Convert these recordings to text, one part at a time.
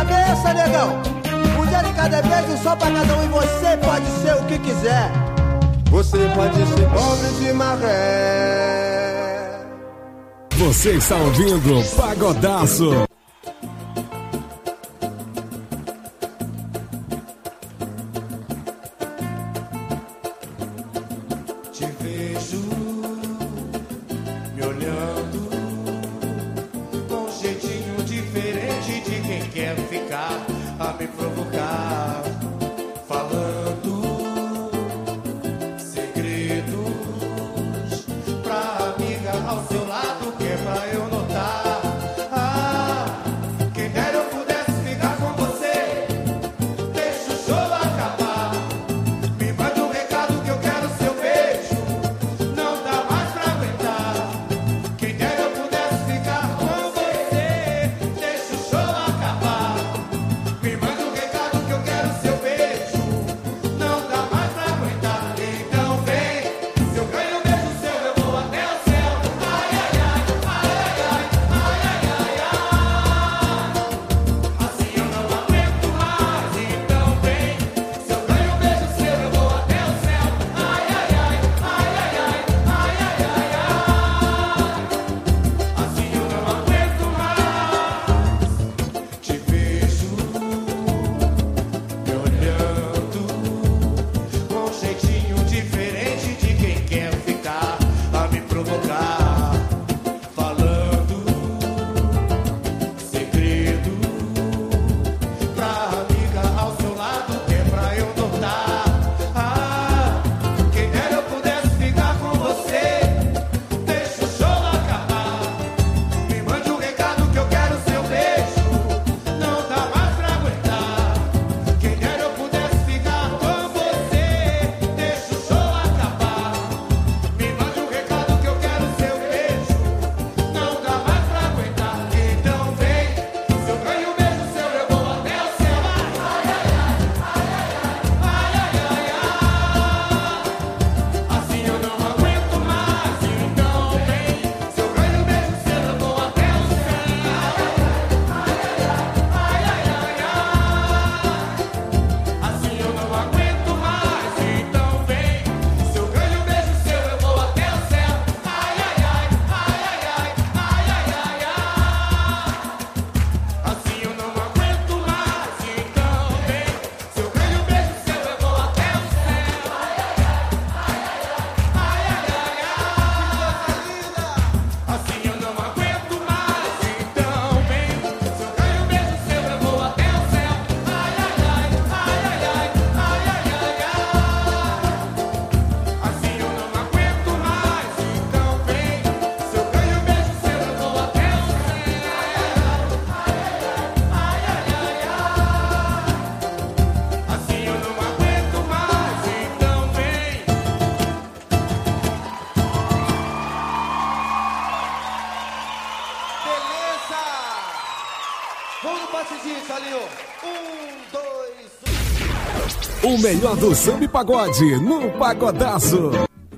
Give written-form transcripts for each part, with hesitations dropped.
cabeça, negão. Um dia de cada vez, um só pra cada um. E você pode ser o que quiser. Você pode ser pobre de maré. Você está ouvindo Pagodaço. Te vejo me olhando com um jeitinho diferente de quem quer ficar a me provocar, falando segredos pra amiga ao seu lado, que é pra eu notar. Quem dera eu pudesse ficar com você, deixa o show acabar. Me manda um recado que eu quero seu beijo, não dá mais pra aguentar. Quem dera eu pudesse ficar com você, deixa o show acabar. Me manda um recado que eu quero seu beijo, não dá mais pra aguentar. Então vem, se eu ganho um beijo seu, eu vou até o céu. Ai, ai, ai, ai, ai, ai, ai, ai, ai. Assim eu não aguento mais. Então vem, se eu ganho um beijo seu, eu vou até o céu. Ai, ai, ai, ai, ai, ai, ai, ai, ai, ai. Assim eu não aguento mais. Te vejo me olhando com um jeitinho diferente de quem quer ficar a me provocar, falando segredo pra amiga ao seu lado, que é pra eu notar. Quem dera eu pudesse ficar com você, deixa o show acabar. Me mande um recado que eu quero seu beijo, não dá mais pra aguentar. Quem dera eu pudesse ficar com você, deixa o show acabar. Me mande um recado que eu quero seu beijo, não dá mais pra aguentar. Então vem, se eu ganho um beijo seu, eu vou até o céu. Ai, ai, ai, ai, ai, ai, ai, ai. Assim eu não aguento mais. Então vem, se eu ganho um beijo seu, eu vou até o céu. Ai, ai, ai, ai, ai, ai. Assim eu não aguento mais. Então vem, se eu ganho um beijo seu, eu vou até o céu. Ai, ai, ai, ai, ai, ai, ai, ai, ai, ai. Assim eu não aguento mais. Então vem, se eu ganho um beijo seu, eu vou até o céu. Ai, ai, ai, ai, ai, ai, ai. Assim eu não aguento mais. Então vem, se eu ganho um beijo seu, eu vou até o céu. Ai, ai, ai, ai, ai, ai, ai, ai, ai, ai. Assim eu não aguento mais. Então vem, se eu ganho um beijo seu, eu vou até o céu. Ai, ai, ai, ai, ai, ai. Assim eu não aguento mais. Então vem. Beleza! Vamos no passezinho, Salinho. 1, 2, 1. O melhor do samba e pagode no Pagodaço.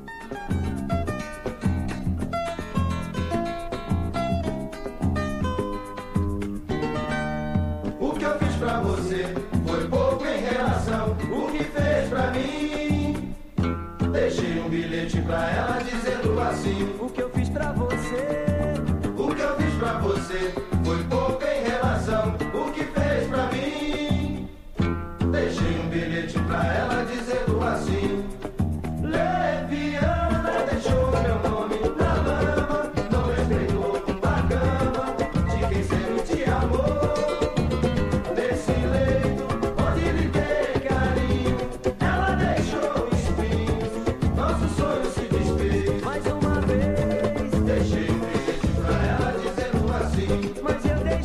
O que eu fiz pra você foi pouco em relação o que fez pra mim. Deixei um bilhete pra ela dizendo assim: O que eu fiz pra você? o que eu fiz pra você foi pouco em relação o que fez pra mim. Deixei um bilhete pra ela dizendo assim: Leviana deixou meu nome na lama, não respeitou a cama de quem sempre te amou. Nesse leito onde lhe dei carinho, ela deixou espinhos, nosso sonho se desfez. Mais uma vez, Deixei um bilhete pra ela dizendo assim: mas eu dei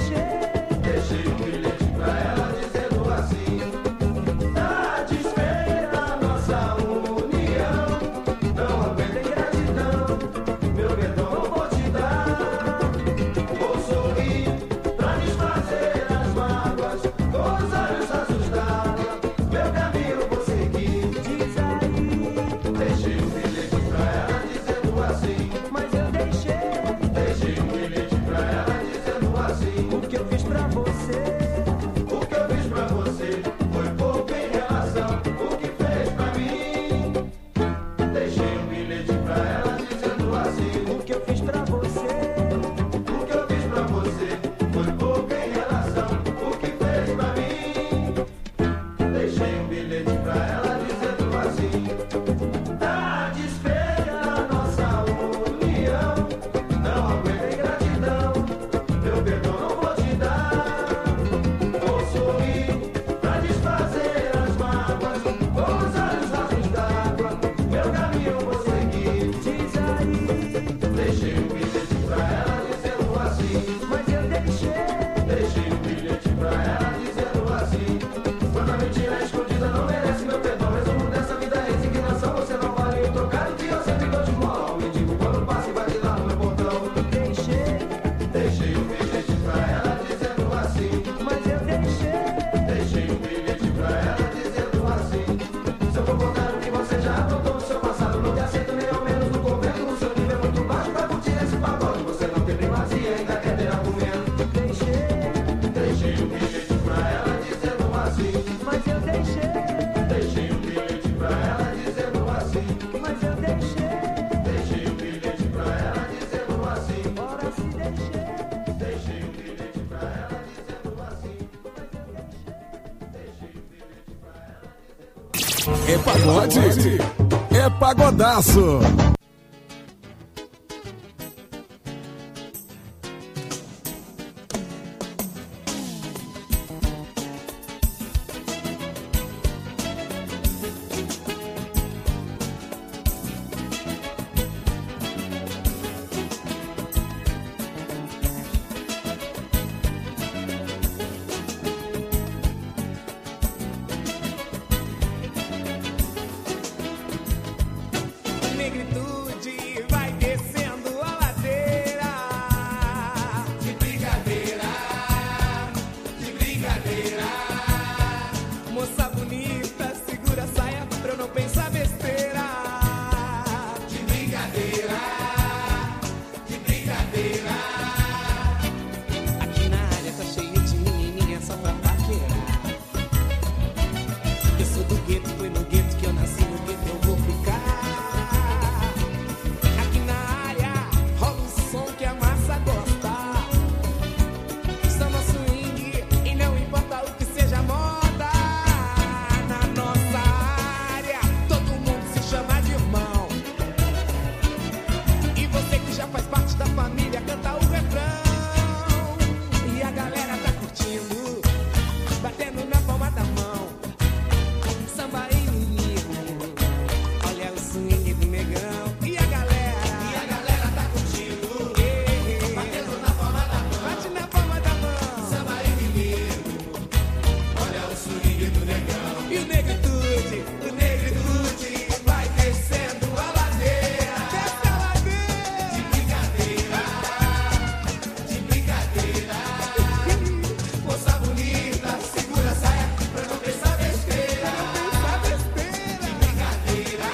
Deixei um bilhete pra ela dizendo assim: quando a mentira é escondida não merece meu perdão. Resumo dessa vida é resignação. Você não vale o trocado que eu sempre dou de moral. Me digo quando passa e bate lá no meu portão. Deixei um bilhete pra ela dizendo assim: mas eu deixei um bilhete pra ela dizendo assim: se eu for contar o que você já aprontou no seu passado, não te aceito nem ao menos no governo. O seu nível é muito baixo pra curtir esse pagode. Você não tem primazia e ainda quer ter argumento. Deixei um bilhete pra ela dizendo assim: mas eu deixei um bilhete pra ela dizendo assim: mas eu deixei um bilhete pra ela dizendo assim: ora se deixei um bilhete pra ela dizendo assim: deixei um bilhete pra ela dizendo assim. É pagode, é pagodaço. Negritude vai descendo a ladeira. De brincadeira, moça bonita, segura a saia pra eu não pensar besteira. De brincadeira, aqui na área tá cheio de menininha só pra paquerar. Eu sou do gueto, foi no gueto que eu nasci, no gueto eu vou ficar. Aqui na área rola um som que a massa gosta. Samba swing e não importa o que seja moda. Na nossa área todo mundo se chama de irmão. E você que já faz parte da família canta o refrão. E a galera tá curtindo, batendo na palma da mão. Samba e menino, olha o swing do negão. E a galera tá curtindo, batendo na palma da mão. Bate na palma da mão. Samba e menino, olha o swing do negão. E o negritude vai descendo a ladeira. Desce a ladeira. De brincadeira, moça bonita, segura a saia pra não pensar besteira. De brincadeira,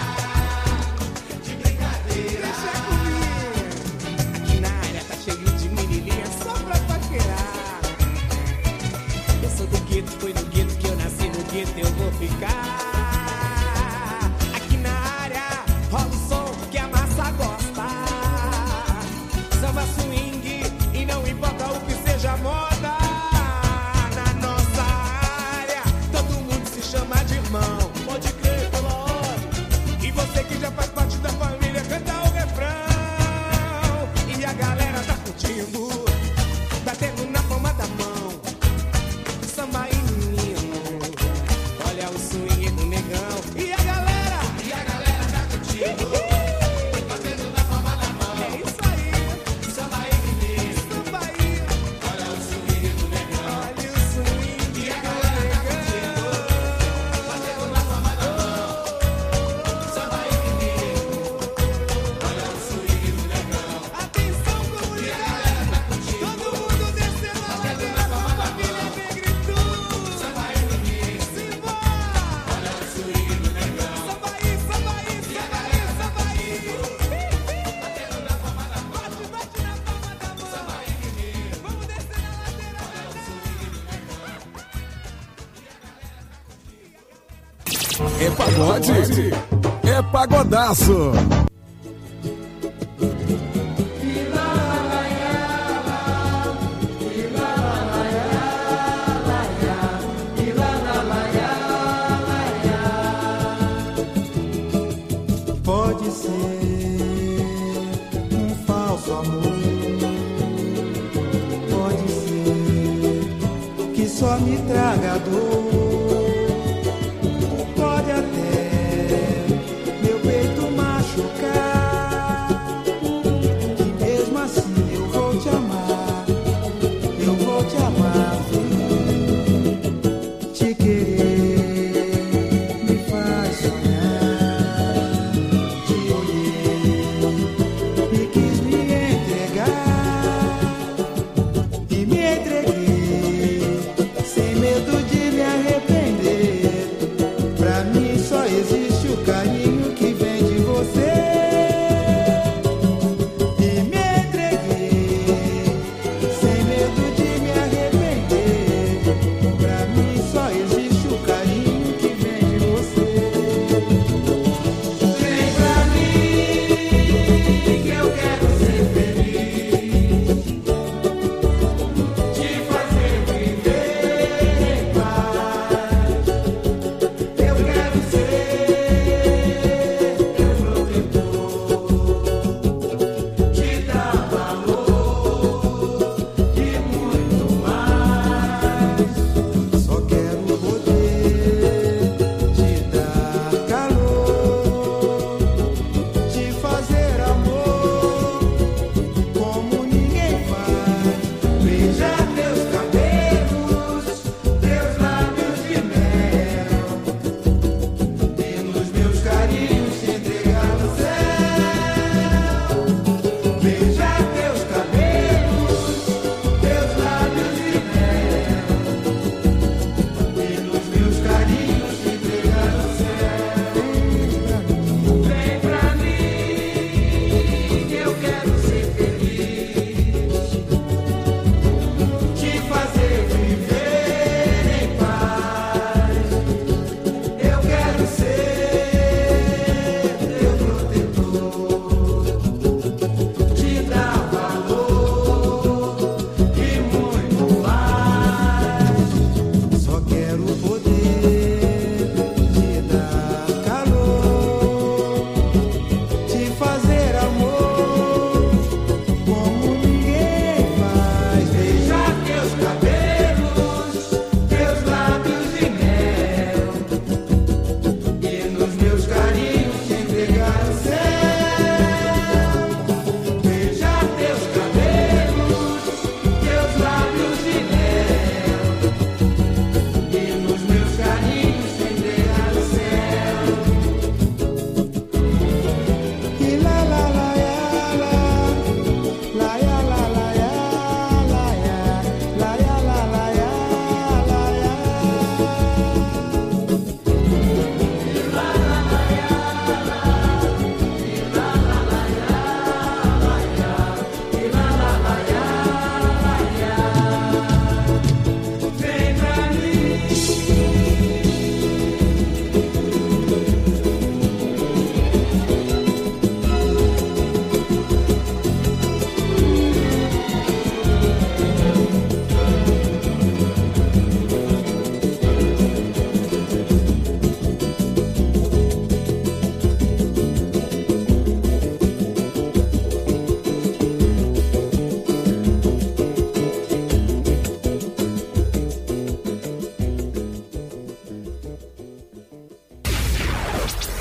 deixa comigo. Aqui na área tá cheio de menininha só pra paquerar. Eu sou do gueto, foi no gueto que eu nasci, no gueto eu vou ficar. Aqui na área rola o som que a massa gosta. Samba swing e não importa o que seja moda. Na nossa área todo mundo se chama de irmão. Pode crer, pela hora. E você que já faz parte da família canta o refrão. E a galera tá curtindo, batendo na palma da mão. Samba e menino, olha o swing do negão. E a galera tá curtindo, batendo na palma da mão. É isso aí, samba e menino, samba aí, olha o swing do negão. Olha o swing e a galera tá curtindo, batendo na palma da mão. Samba e menino, olha o swing do negão. Atenção comunidade, todo mundo descendo a ladeira com a família Negritude. Samba e menino, simbora, olha o swing do negão. Samba aí, samba aí, samba aí, samba aí. Batendo na palma da mão, bate na palma da mão. Samba e menino, vamos descer na ladeira, olha o swing do negão. É pagode, é pagodaço. Pode ser um falso amor, pode ser que só me traga dor, pode até meu peito machucar, e mesmo assim eu vou te amar, eu vou te amar.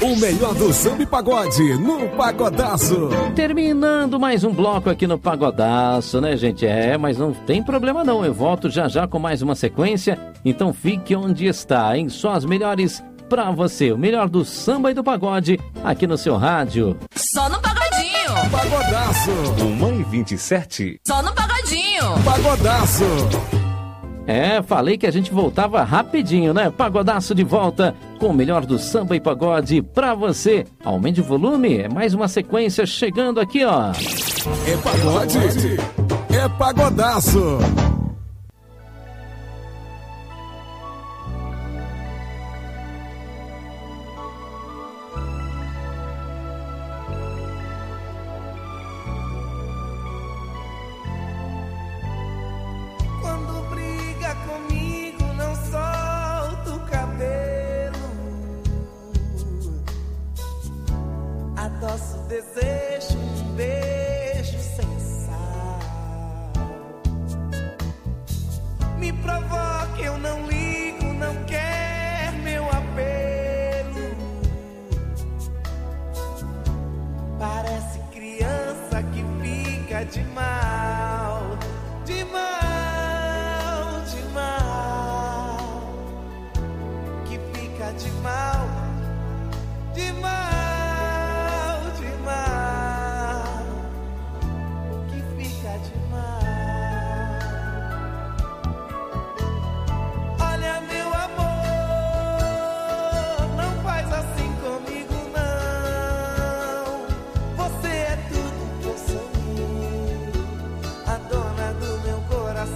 O melhor do samba e pagode no Pagodaço. Terminando mais um bloco aqui no Pagodaço, né, gente? Mas não tem problema não. Eu volto já já com mais uma sequência. Então fique onde está, hein? Só as melhores pra você. O melhor do samba e do pagode aqui no seu rádio. Só no Pagodinho. Pagodaço. 1h27. Só no Pagodinho. Pagodaço. Falei que a gente voltava rapidinho, né? Pagodaço de volta com o melhor do samba e pagode pra você. Aumente o volume, é mais uma sequência chegando aqui, ó. É pagode, é pagodaço. Nosso desejo, um beijo sem sal. Me provoca, eu não ligo, não quer meu apelo. Parece criança que fica de mal, de mal, de mal, que fica de mal, de mal.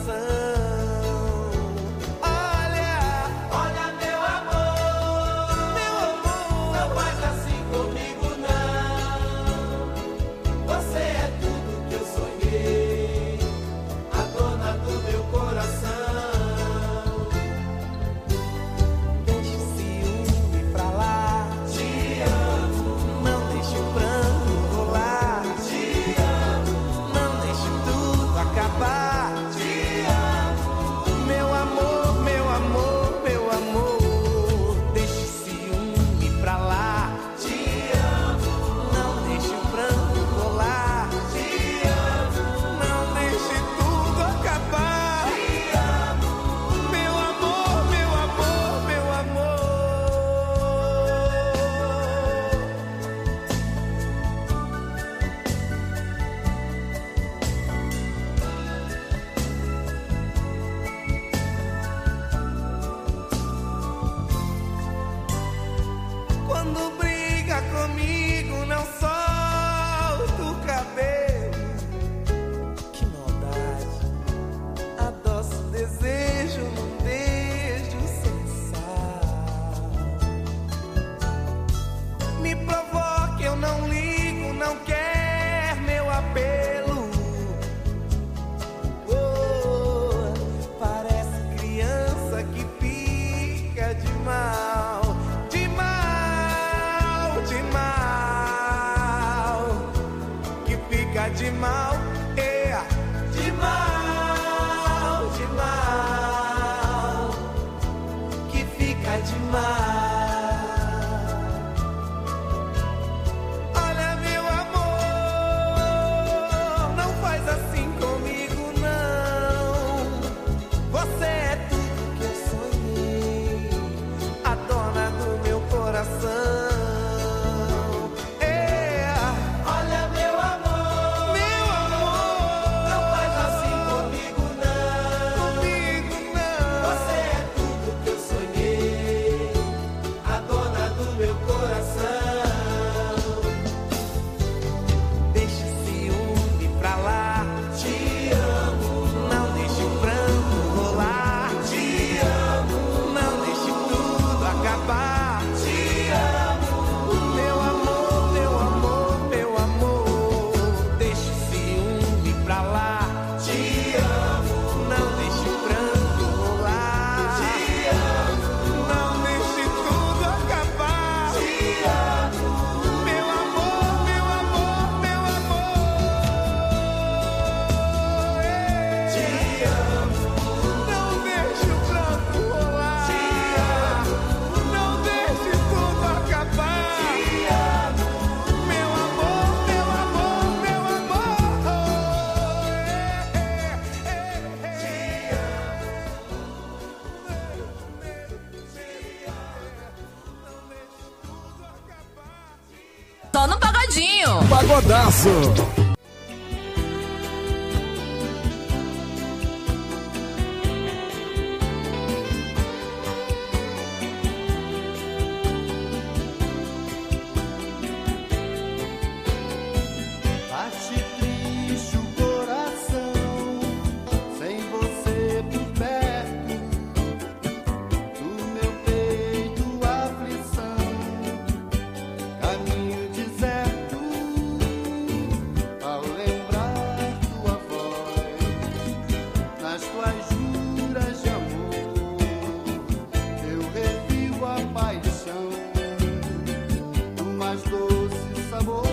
Olha, meu amor, pagodinho. Pagodaço. Bate triste o coração, sem você por perto, do meu peito a aflição, caminho deserto, ao lembrar tua voz, nas tuas juras de amor, eu revivo a paixão, do mais doce sabor.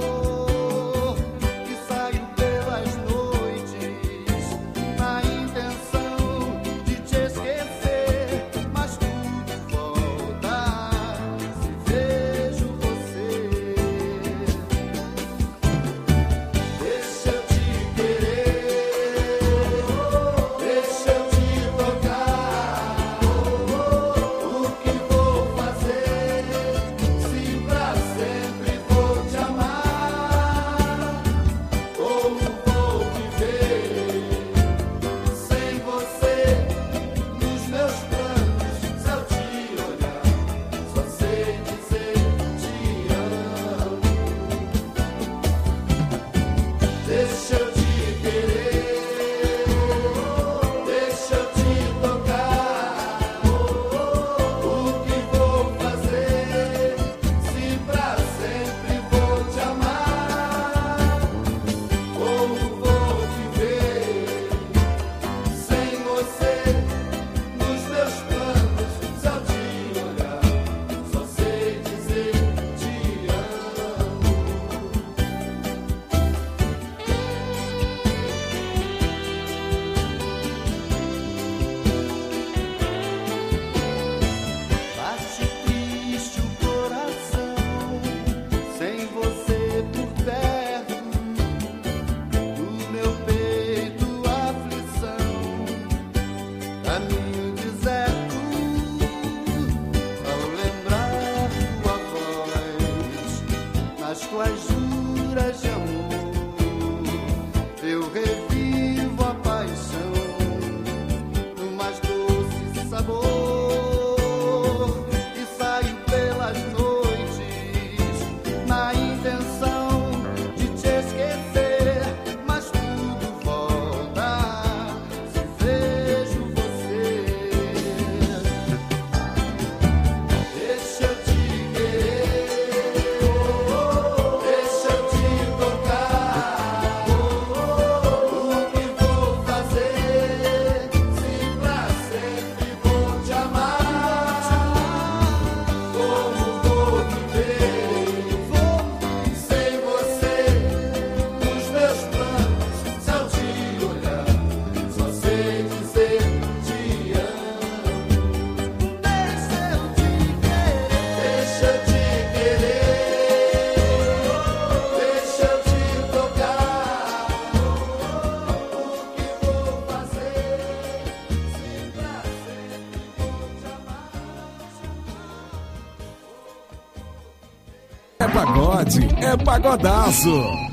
É pagode, é pagodaço.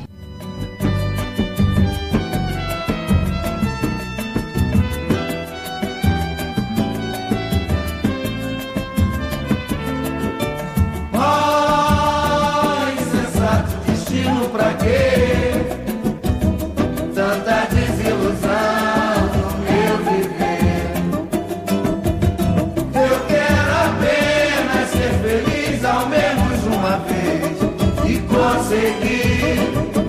Insensato destino, pra quê? Tanta desilusão no meu viver. Eu quero apenas ser feliz ao menos uma vez e conseguir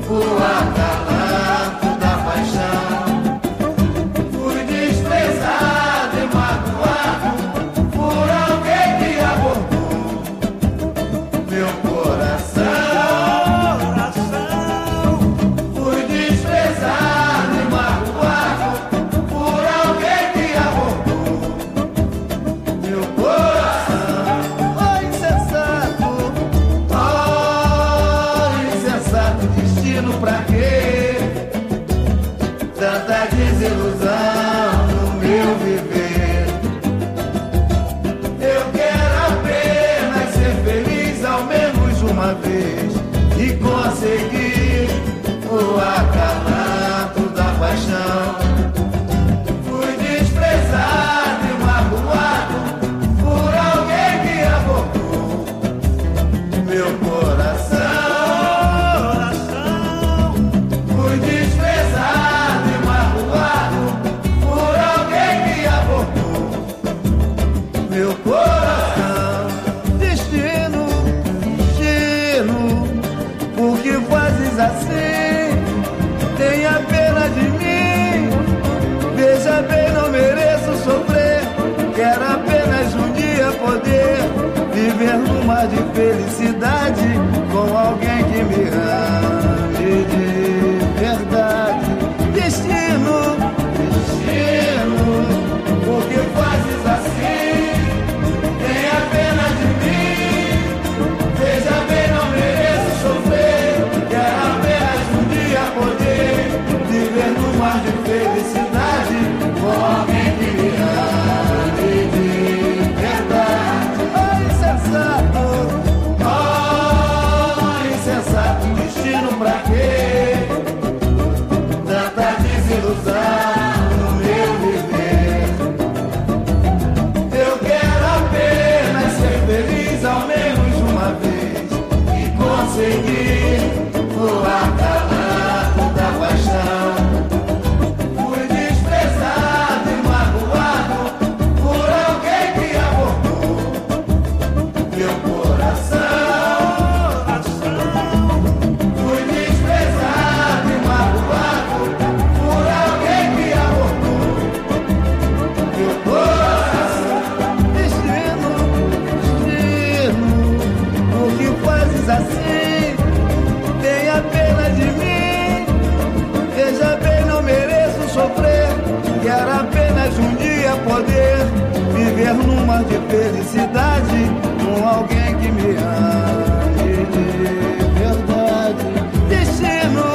apenas um dia poder viver num mar de felicidade com alguém que me ame de verdade. Destino,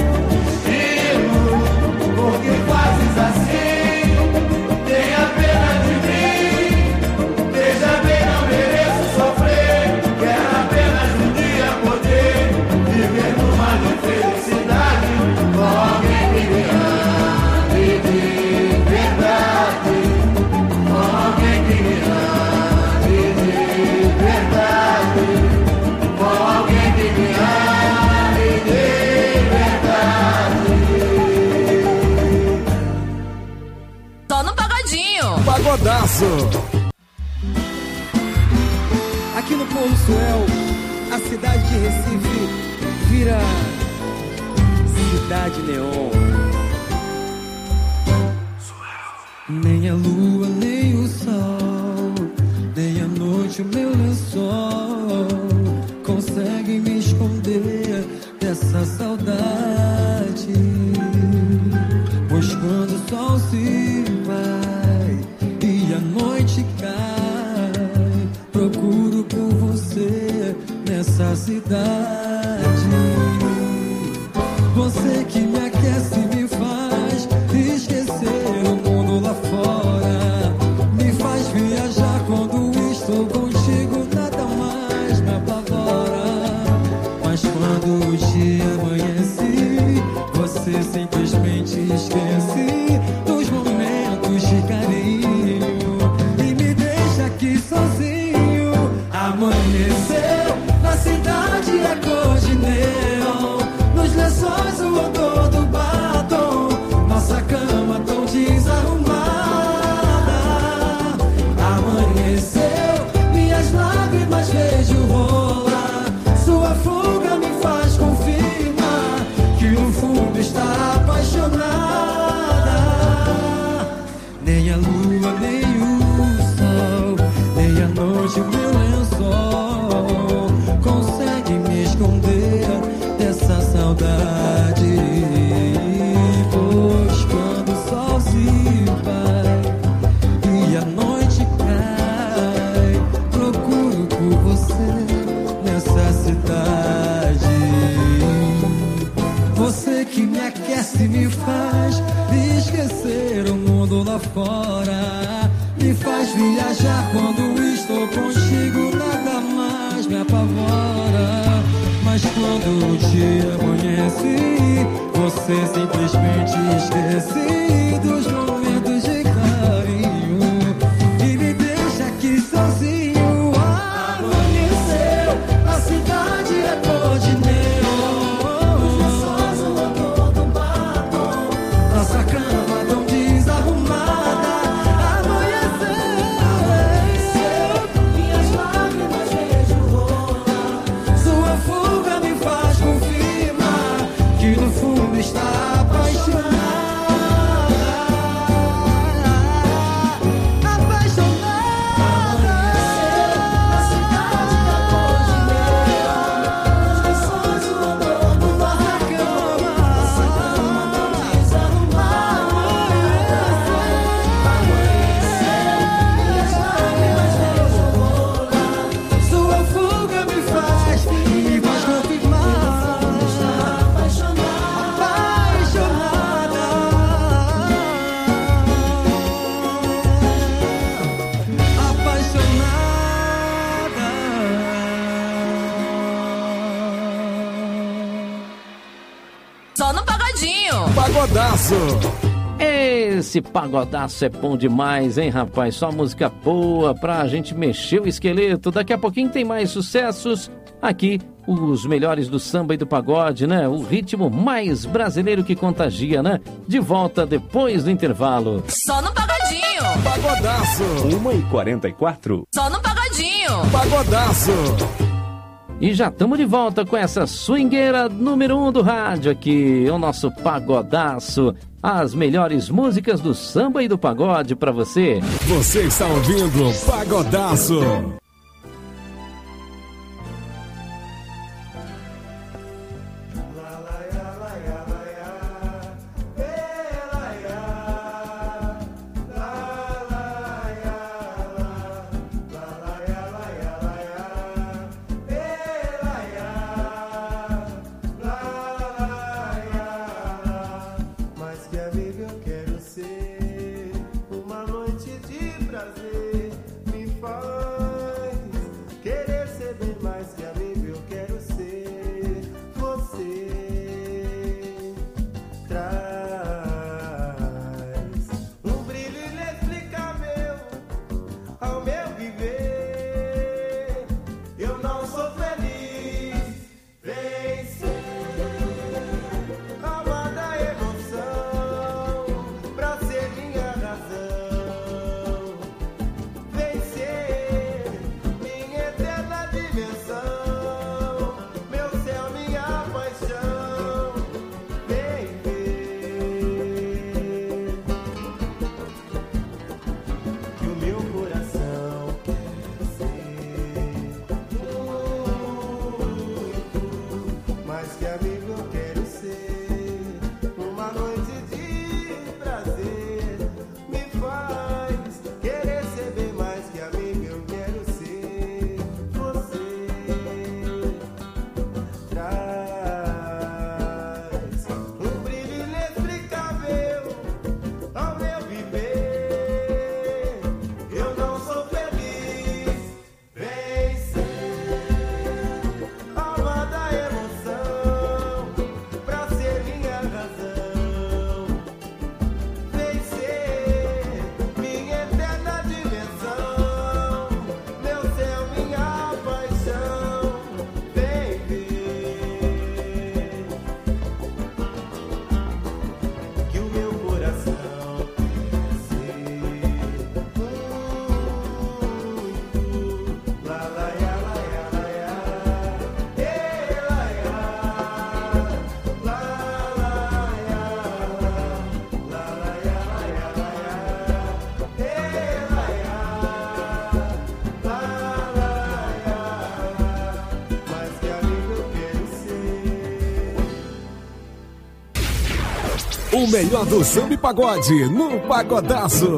por que fazes assim? Tenha pena de mim, veja bem, não mereço sofrer. Quero apenas um dia poder viver num mar de felicidade com alguém que me ame de verdade, com alguém que me ame de verdade, com alguém que me ame de verdade. Só no pagodinho. Pagodaço. Aqui no Pôr do Sol, a cidade de Recife vira cidade neon. Nem a lua, nem o sol, nem a noite o meu lençol conseguem me esconder dessa saudade. Pois quando o sol se vai e a noite cai, procuro por você nessa cidade. Você que me aquece e me faz esquecer o mundo lá fora, me faz viajar quando estou contigo, nada mais me apavora. Mas quando o dia amanhece, você simplesmente esquece dos momentos de carinho e me deixa aqui sozinho. Amanheceu, na cidade é cor de neon, nos lençóis o odor do batom, nossa cama tão desarrumada. Amanheceu, minhas lágrimas vejo rolar, sua fuga me faz confirmar que no fundo está apaixonada. Nem a lua, nem o sol, nem a noite o meu lençol consegue me esconder dessa saudade. Pois quando o sol se vai e a noite cai, procuro por você nessa cidade. Você que me aquece e me faz esquecer o mundo lá fora, me faz viajar quando estou contigo, nada mais me apavora. Mas quando o dia amanhece, você simplesmente esquece dos momentos de carinho e me deixa aqui sozinho. Amanheceu, a cidade é cor de neon, só o odor do batom, nossa cama tão desarrumada. Amanheceu, minhas lágrimas vejo rolar, sua fuga me faz confirmar que no fundo está apaixonada. Só no pagodinho. Pagodaço. Esse pagodaço é bom demais, hein, rapaz? Só música boa pra gente mexer o esqueleto. Daqui a pouquinho tem mais sucessos aqui, os melhores do samba e do pagode, né? O ritmo mais brasileiro que contagia, né? De volta depois do intervalo. Só no pagodinho. Pagodaço. 1h44. Só no pagodinho. Pagodaço. E já estamos de volta com essa swingueira número 1 do rádio aqui, o nosso pagodaço. As melhores músicas do samba e do pagode pra você. Você está ouvindo Pagodaço. O melhor do samba e pagode no Pagodaço.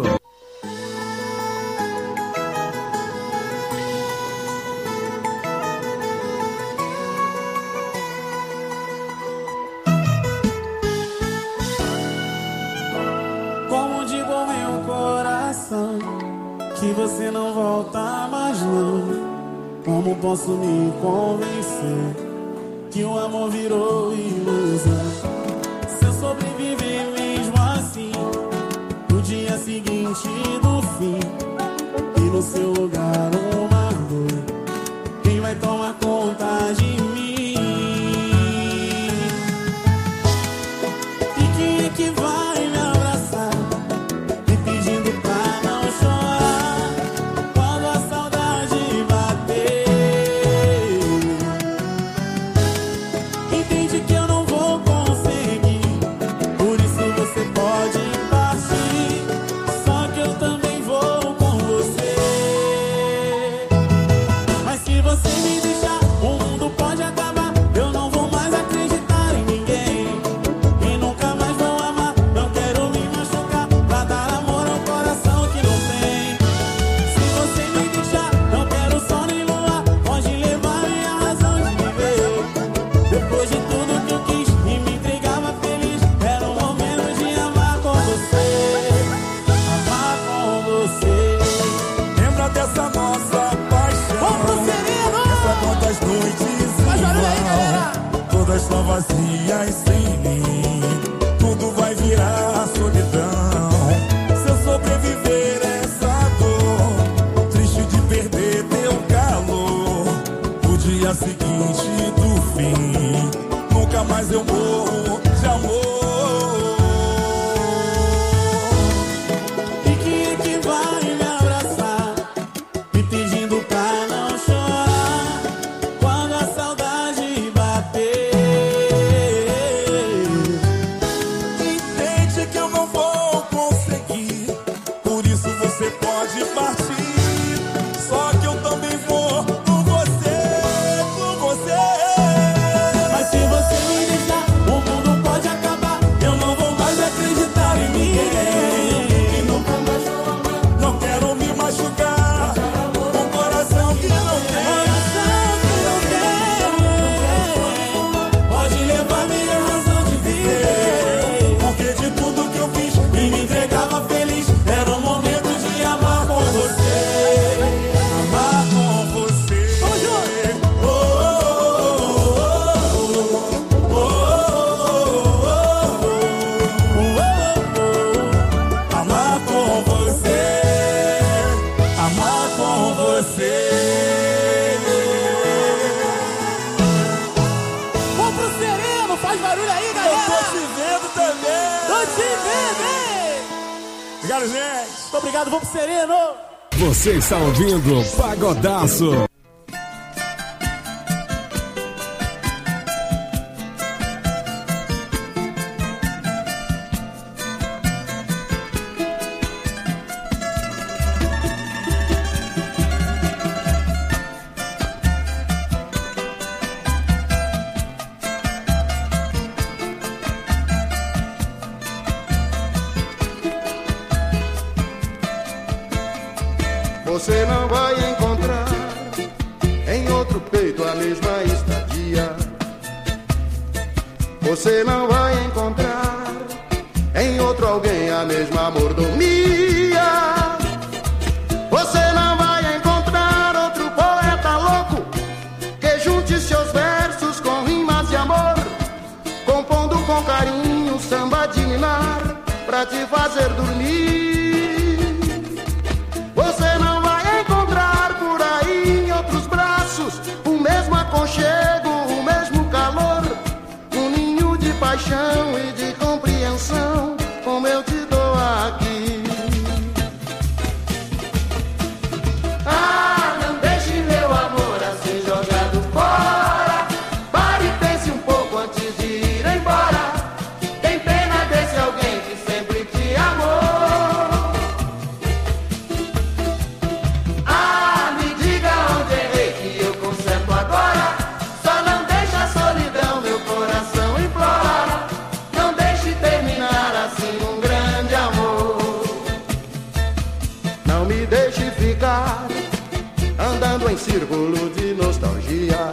Como digo ao meu coração que você não volta mais não. Como posso me convencer que o amor virou ilusão? Se eu sobreviver mesmo assim, no dia seguinte do fim, e no seu lugar uma dor, quem vai tomar conta de mim? E quem é que vai me abraçar, me pedindo pra não chorar quando a saudade bater? Entende que eu não vou conseguir, por isso você pode partir, só que eu também vou com você. Mas se você me deixar, o mundo pode acabar. Eu não vou mais acreditar em ninguém e nunca mais vou amar. Não quero me machucar pra dar amor ao coração que não tem. Se você me deixar, não quero sol nem lua, pode levar minha razão de viver. Depois de tudo que eu quis e me entregava feliz, era o momento de amar com você. Amar com você. Lembra dessa nossa paixão? Vamos pro sereno! Essa quantas noites Faz barulho aí, em vão, galera! todas são vazias sem mim. Tudo vai virar solidão. Se eu sobreviver a essa dor, triste de perder teu calor, no dia seguinte do fim, nunca mais eu morro de amor. E quem é que vai me abraçar, me pedindo pra não chorar quando a saudade bater? Entende que eu não vou conseguir, por isso você pode partir, só que eu também vou com você, com você. Mas se você me deixar, o mundo pode acabar. Eu não vou mais acreditar em ninguém e nunca mais vou amar. Não quero me machucar com um coração que não tem. Pode levar minha razão de viver. Porque de tudo que eu fiz, E me entregava feliz, era o momento de amar com você. amar com você. Oh, oh, oh, oh, oh, oh. Amar com você, amar com você. Vamos pro sereno, faz barulho aí, Eu tô galera. te vendo também. Tô te vendo, hein? Obrigado, gente. Muito obrigado, vamos pro sereno. Você está ouvindo Pagodaço. Você não vai encontrar em outro peito a mesma estadia. Você não vai encontrar em outro alguém a mesma mordomia. Você não vai encontrar outro poeta louco que junte seus versos com rimas de amor, compondo com carinho samba de ninar pra te fazer dormir. Você não vai encontrar por aí em outros braços o mesmo aconchego, o mesmo calor, um ninho de paixão e de compreensão como eu te dou aqui. Ah, não deixe meu amor assim jogado fora. Pare e pense um pouco antes de ir embora. Tem pena desse alguém que sempre te amou. Não me deixe ficar andando em círculo de nostalgia,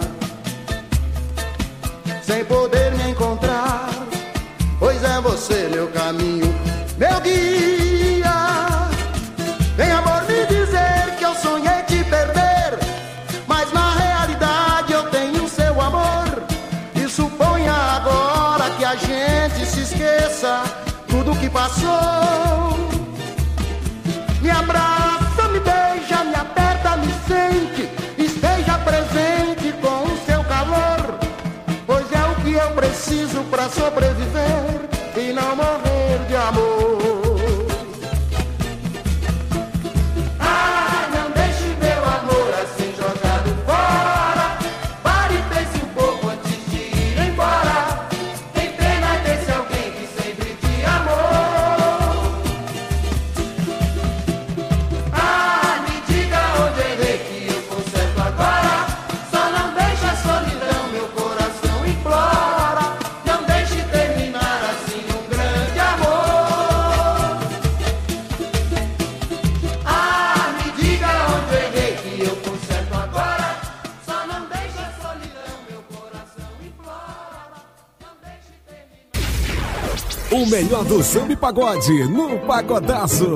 sem poder me encontrar, pois é você meu caminho, meu guia. Vem, amor, me dizer que eu sonhei te perder, mas na realidade eu tenho seu amor. E suponha agora que a gente se esqueça tudo que passou. Me abraça, me beija, me aperta, me sente, esteja presente com o seu calor, pois é o que eu preciso pra sobreviver e não morrer de amor. Ah, não deixe meu amor assim jogado fora. Pare e pense um pouco antes de ir embora. Tem pena desse alguém que sempre te amou. Ah, me diga onde errei que eu conserto agora. Só não deixe a solidão, meu coração implora. Não deixe terminar assim um grande amor. Ah, me diga onde errei que eu conserto agora. Só não deixe a solidão, meu coração implora. Não deixe terminar. O melhor do samba e pagode no Pagodaço.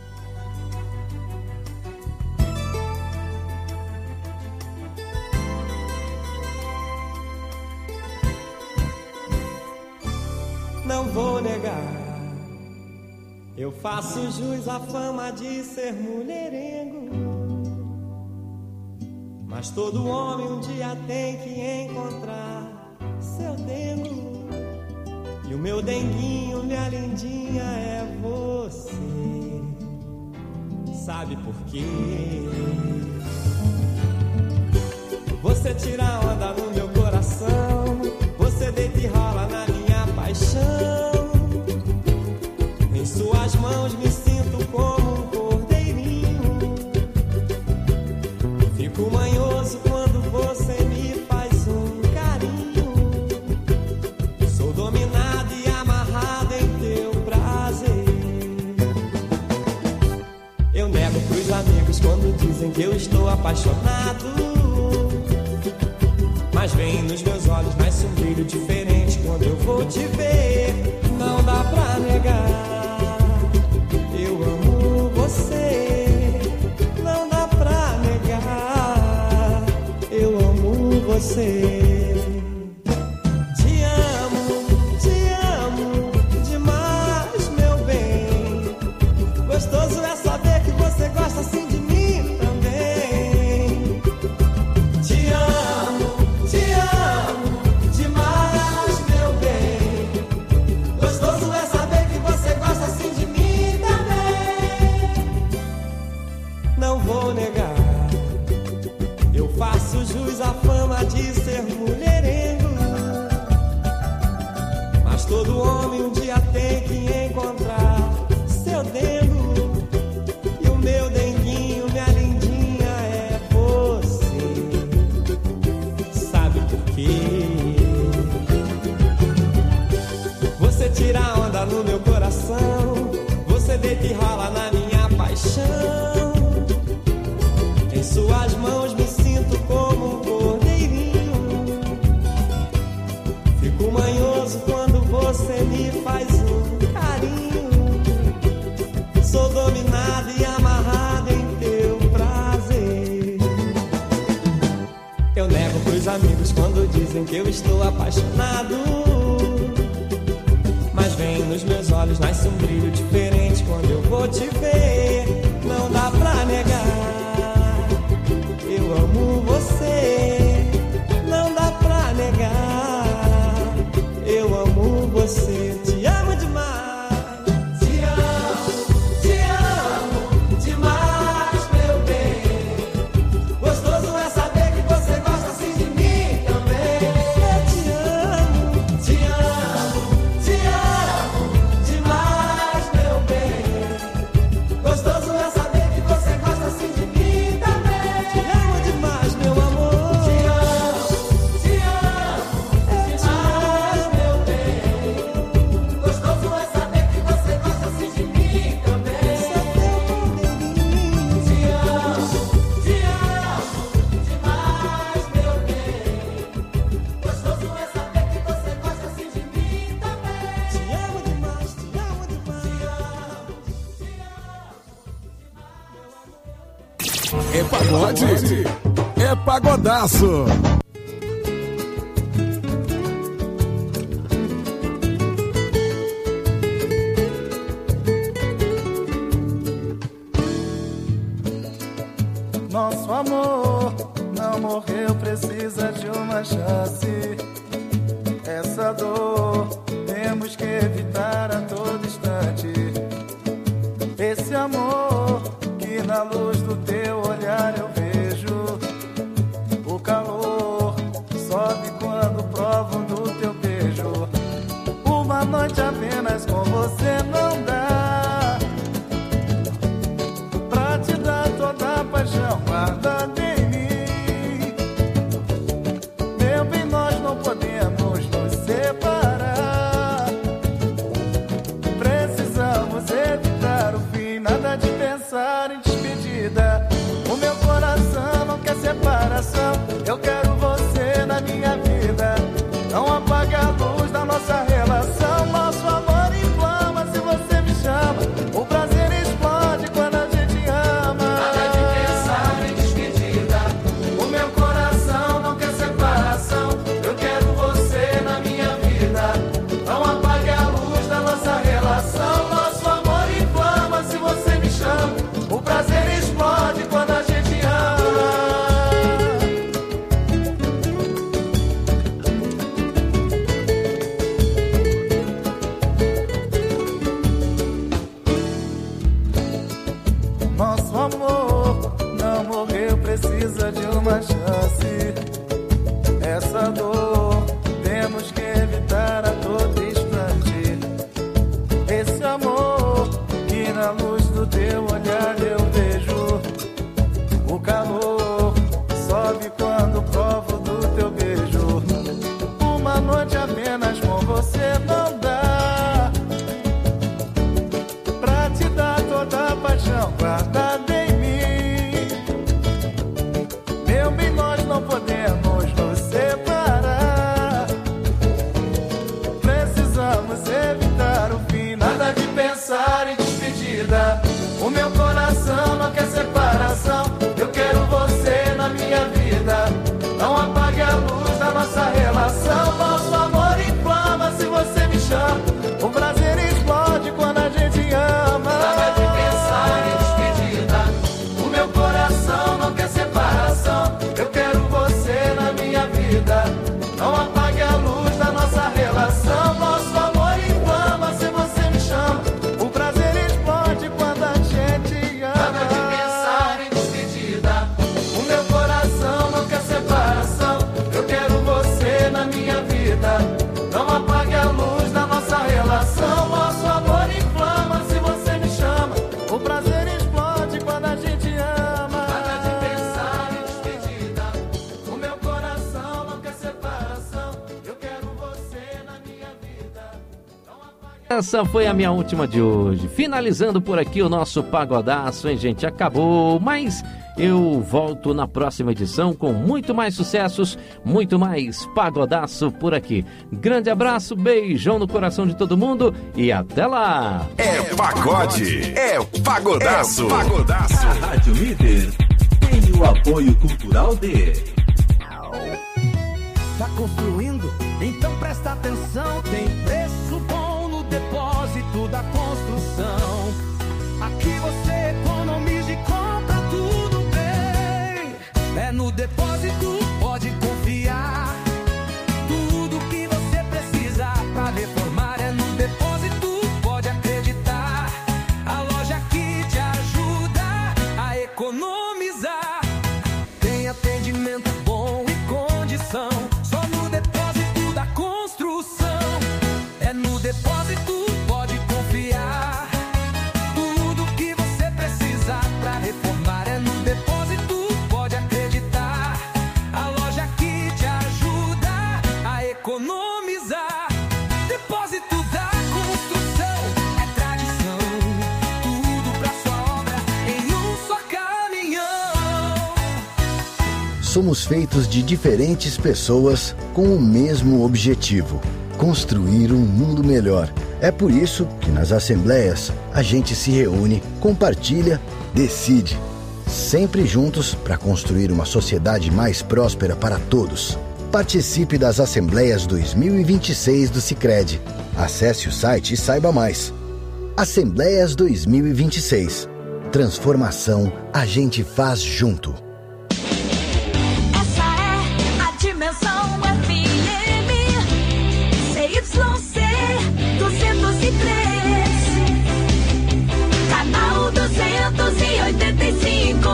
Não vou negar, eu faço jus à fama de ser mulherengo, mas todo homem um dia tem que encontrar seu dengo. E o meu denguinho, minha lindinha, é você. Sabe por quê? Você tira onda no meu coração, você deita e rola na minha paixão. Em suas mãos me sinto como um cordeirinho. Fico manhoso quando você me faz um carinho. Sou dominado e amarrado em teu prazer. Eu nego pros amigos quando dizem que eu estou apaixonado, mas vem nos meus olhos, nasce um brilho diferente quando eu vou te ver. Não dá pra negar, eu amo você. Não dá pra negar, eu amo você. Te amo demais, meu bem. Gostoso é saber que você gosta assim de mim também. Te amo demais, meu bem. Gostoso é saber que você gosta assim de mim também. Não vou negar, eu faço jus à fama de ser mulherengo, mas todo homem um dia tem que encontrar seu dengo. E o meu denguinho, minha lindinha, é você. Sabe por quê? Você tira onda no meu coração, você deita e rola na minha paixão. Em suas mãos me sinto como um cordeirinho. Fico manhoso quando você me faz um carinho. Sou dominado e amarrado em teu prazer. Eu nego pros amigos quando dizem que eu estou apaixonado, mas vem nos meus olhos, nasce um brilho diferente quando eu vou te ver. Não dá pra negar, eu amo você. Não dá pra negar, eu amo você. Te amo demais. Te amo demais, meu bem. Gostoso é saber que você gosta assim de mim também. Eu te amo demais, meu bem. Gostoso é É pagode, é pagodaço. Nosso amor não morreu, precisa de uma chance. Essa dor temos que evitar a todo instante. Esse amor que na luz do teu olhar eu vejo. O calor sobe quando provo do teu beijo. Uma noite apenas com você não dá pra te dar toda a paixão guardada em mim. Meu bem, nós não podemos nos separar. Precisamos evitar o fim, nada de pensar em despedida. O meu coração não quer separação. Eu quero você na minha vida. Não apague a luz da nossa relação. Nosso amor inflama se você me chama. O prazer explode quando a gente ama. Nada de pensar em despedida. O meu coração não quer separação. Eu quero você na minha vida. Não apague a luz da nossa relação. Nosso amor inflama se você me chama. O prazer explode quando a gente ama. Nosso amor não morreu, precisa de uma chance. Essa dor temos que evitar a todo instante. Esse amor que na luz do teu olhar eu vejo. O calor sobe quando provo do teu beijo. Uma noite apenas com você não dá pra te dar toda a paixão guardada em mim. Meu bem, nós não podemos nos separar. Precisamos evitar o fim, nada de pensar em despedida. O meu coração não quer separação. Eu quero você na minha vida. Não apague a luz da nossa relação. Nosso amor inflama se você me chama. O prazer explode quando a gente ama. Nada de pensar em despedida. O meu coração não quer separação. Eu quero você na minha vida. Não apague a luz da nossa relação. Nosso amor inflama se você me chama. O prazer explode quando a gente ama. Nada de pensar em despedida. O meu coração não quer separação. Eu quero você na minha vida. Não apague a luz da nossa relação. Nosso amor inflama se você me chama. O prazer explode quando a gente ama. Nada de pensar em despedida. O meu coração não quer separação. Eu quero você na minha vida. Não apague... Essa foi a minha última de hoje. Finalizando por aqui o nosso pagodaço, hein, gente? Acabou, mas eu volto na próxima edição com muito mais sucessos, muito mais pagodaço por aqui. Grande abraço, beijão no coração de todo mundo e até lá! É pagode, é pagodaço. Pagodaço. A Rádio Líder tem o apoio cultural de... Tá construindo? Então presta atenção. Tem preço bom no depósito da construção. Aqui você economiza e compra tudo bem. É no depósito, pode confiar. Tudo que você precisa pra reformar é no depósito, pode acreditar. A loja que te ajuda a economizar. Tem atendimento bom e condição. Só no depósito da construção. É no depósito, pode confiar. Tudo que você precisa pra reformar é no depósito, pode acreditar. A loja que te ajuda a economizar. Depósito da construção é tradição. Tudo pra sua obra em um só caminhão. Somos feitos de diferentes pessoas com o mesmo objetivo: construir um mundo melhor. É por isso que nas assembleias a gente se reúne, compartilha, decide. sempre juntos para construir uma sociedade mais próspera para todos. Participe das Assembleias 2026 do Sicredi. Acesse o site e saiba mais. Assembleias 2026. Transformação a gente faz junto. Essa é a Dimensão FM CYC 203, canal 285.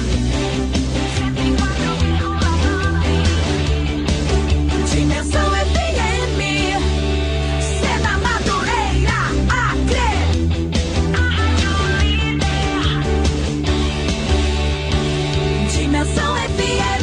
Dimensão FM, Cena Madureira, Acre. Dimensão FM.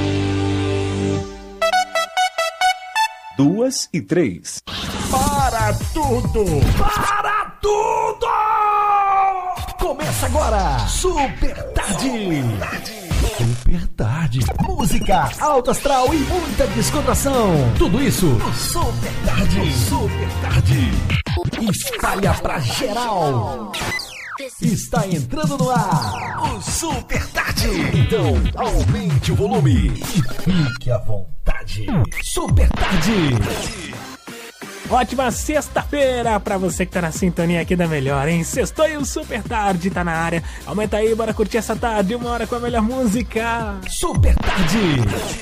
2:03. Para tudo! Para tudo! Começa agora, Super Tarde! Super Tarde. Música, alto astral e muita descontração. Tudo isso no Super Tarde. Super Tarde. Espalha pra geral. Está entrando no ar o Super Tarde. Então, aumente o volume e fique à vontade. Super Tarde. Ótima sexta-feira pra você que tá na sintonia aqui da melhor, hein? Sextou e o Super Tarde tá na área. Aumenta aí, bora curtir essa tarde, 1 hora com a melhor música. Super Tarde.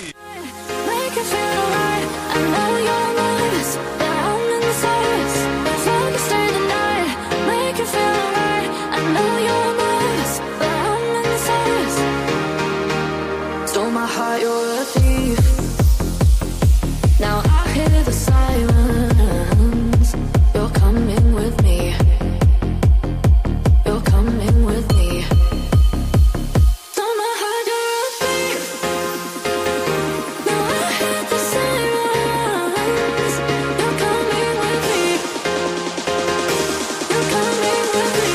Stole my heart, you're a thief. Now I hear the sirens. You're coming with me. You're coming with me. Stole my heart, you're a thief. Now I hear the sirens. You're coming with me. You're coming with me.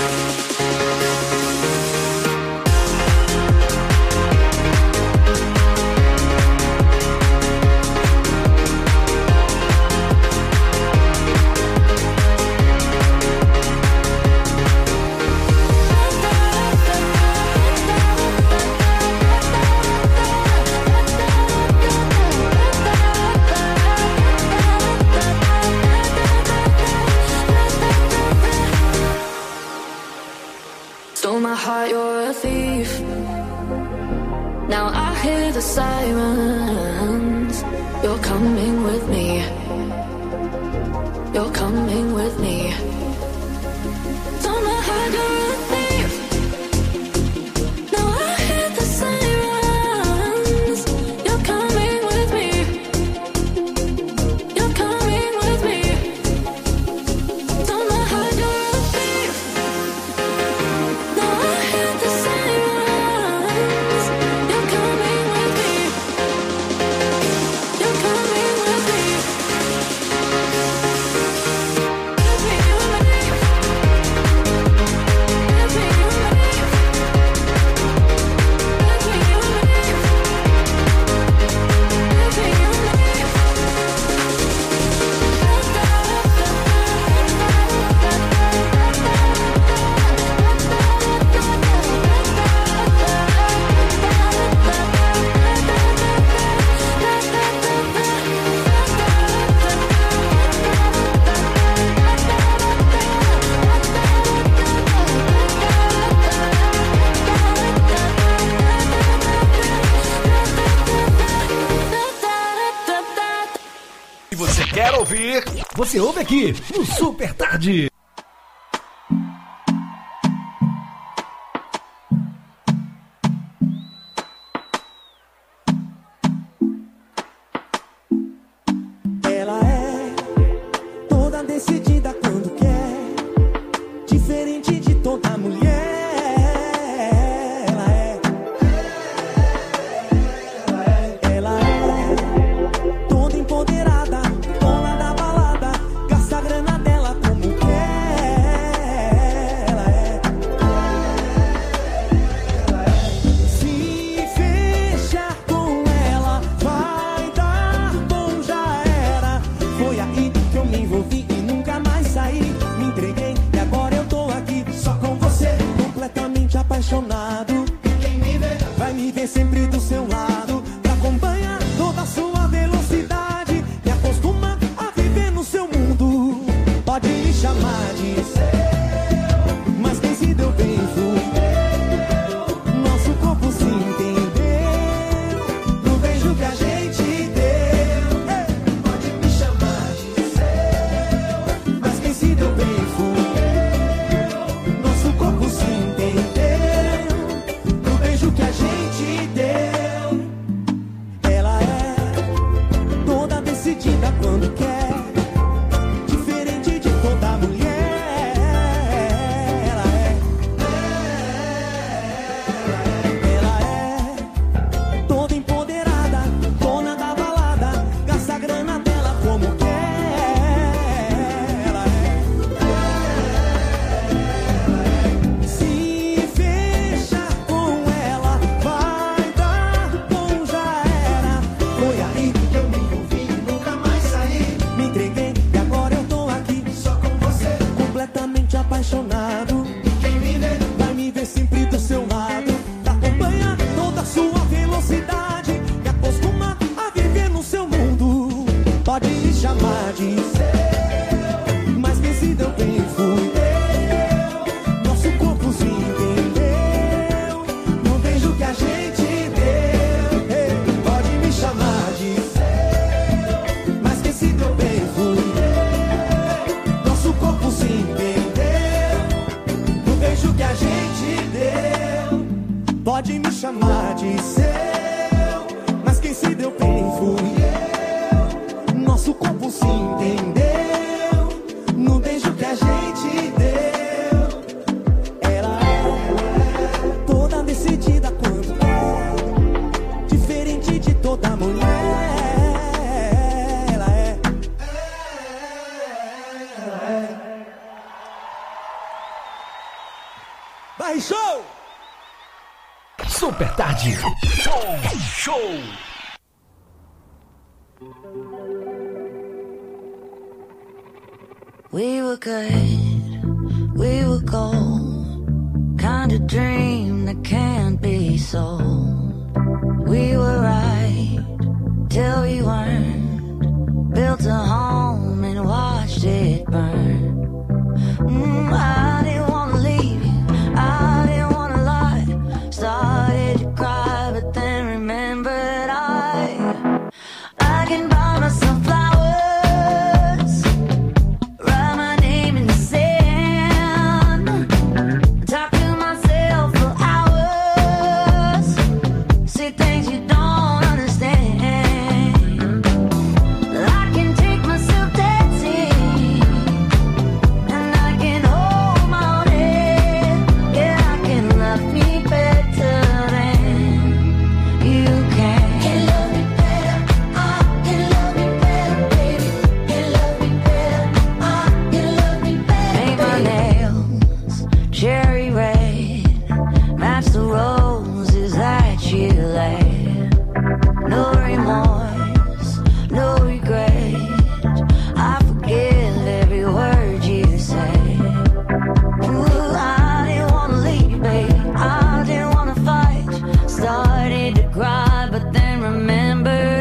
Stole my heart, you're a thief. Now I hear the sirens. You're coming with me. You're coming with me. Stole my heart, you're a thief. Now I hear the sirens. You're coming with me. You're coming with me. Stole my heart, you're a thief. Now I hear the sirens. You're coming with me. You're coming with me. E você quer ouvir? Você ouve aqui no Super Tarde. Ela é toda decidida quando quer, diferente de toda mulher. Ela é toda empoderada, dona da balada, gasta a grana dela como quer. Pode me chamar de seu, mas quem se deu bem fui eu. Nosso corpo se entendeu no beijo que a gente deu. Ela é toda decidida quando é, diferente de toda mulher. Ela é. Vai, show! Super Tarde. Show! We were good, we were gold, kind of dream that can't be sold. We were right till we weren't, built a home and watched it burn. I didn't wanna leave you, I didn't wanna lie, started to cry but then remembered I can buy myself flowers, write my name in the sand, talk to myself for hours, say things you don't understand. I can take myself dancing, and I can hold my own head. Yeah, I can love me better than you can. Can love me better, I can love me better, baby. Can love me better, I can love me better. Make my nails cherry red, match the roses that you laid. No remorse, no regret, I forgive every word you say. Ooh, I didn't wanna leave, baby, I didn't wanna fight, started to cry but then remembered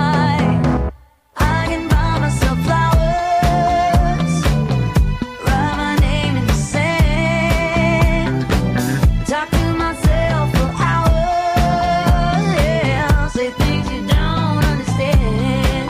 I can buy myself flowers, write my name in the sand, talk to myself for hours, yeah, say things you don't understand.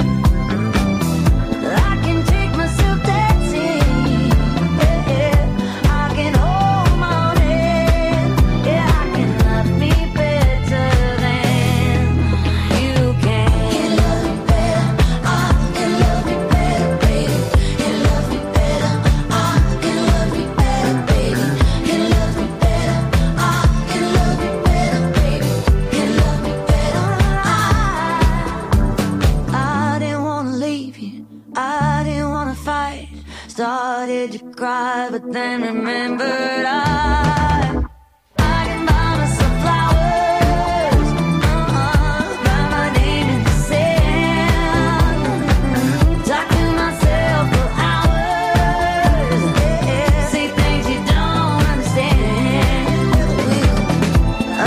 I can take myself dancing, yeah, I can hold my own head, yeah, I can love me better than you can. Can love me better, I can love me better, baby. Can love me better, I can love me better, baby. Can love me better, I can love me better, baby. Can love me better, I didn't wanna leave you, I didn't wanna fight, started to cry but then remembered